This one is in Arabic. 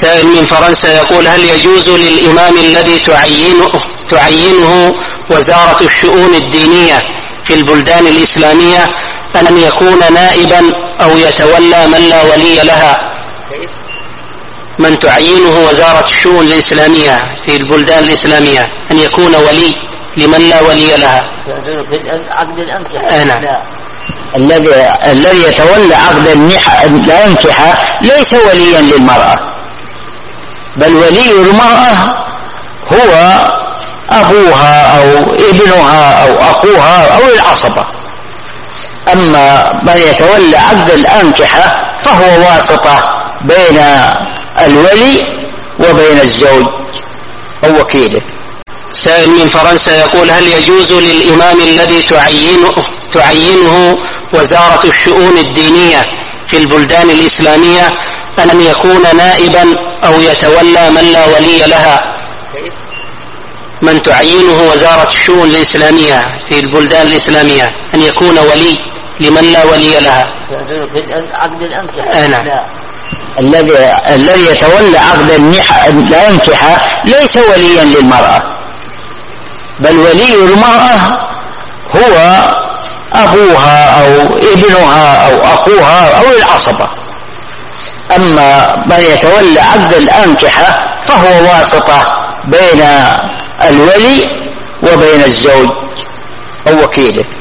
سائل من فرنسا يقول: هل يجوز للإمام الذي تعينه وزارة الشؤون الدينية في البلدان الإسلامية أن يكون نائبا أو يتولى من لا ولي لها؟ من تعينه وزارة الشؤون الإسلامية في البلدان الإسلامية أن يكون ولي لمن لا ولي لها. عقد الأنكحة الذي يتولى عقد الأنكحة ليس وليا للمرأة، بل ولي المرأة هو أبوها أو ابنها أو أخوها أو العصبة. أما من يتولى عقد الأنكحة فهو واسطة بين الولي وبين الزوج أو وكيله. سائل من فرنسا يقول: هل يجوز للإمام الذي تعينه وزارة الشؤون الدينية في البلدان الإسلامية أن يكون نائبا أو يتولى من لا ولي لها؟ من تعينه وزارة الشؤون الإسلامية في البلدان الإسلامية أن يكون ولي لمن لا ولي لها. عقد الأنكحة الذي يتولى عقد الأنكحة ليس وليا للمرأة، بل ولي المرأة هو أبوها أو ابنها أو أخوها أو العصبة. أما من يتولى عقد الأنكحة فهو واسطة بين الولي وبين الزوج أو وكيله.